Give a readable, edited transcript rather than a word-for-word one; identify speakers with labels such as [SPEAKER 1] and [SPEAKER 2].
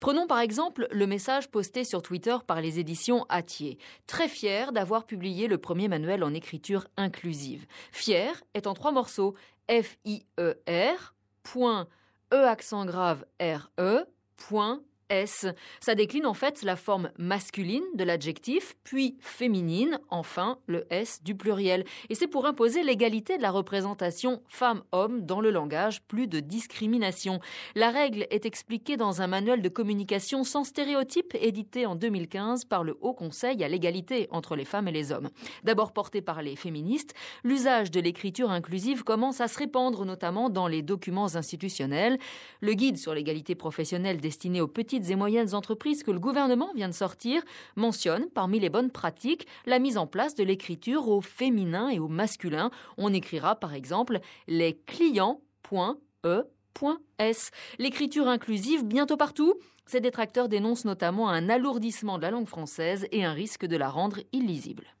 [SPEAKER 1] Prenons par exemple le message posté sur Twitter par les éditions Hatier. Très fier d'avoir publié le premier manuel en écriture inclusive. Fier est en 3 morceaux. F-I-E-R, point, E accent grave R-E, point, S. Ça décline en fait la forme masculine de l'adjectif, puis féminine, enfin le S du pluriel. Et c'est pour imposer l'égalité de la représentation femme-homme dans le langage, plus de discrimination. La règle est expliquée dans un manuel de communication sans stéréotypes édité en 2015 par le Haut Conseil à l'égalité entre les femmes et les hommes. D'abord porté par les féministes, l'usage de l'écriture inclusive commence à se répandre, notamment dans les documents institutionnels. Le guide sur l'égalité professionnelle destiné aux petites et moyennes entreprises que le gouvernement vient de sortir mentionne parmi les bonnes pratiques la mise en place de l'écriture au féminin et au masculin. On écrira par exemple les clients.e.s. L'écriture inclusive bientôt partout. Ces détracteurs dénoncent notamment un alourdissement de la langue française et un risque de la rendre illisible.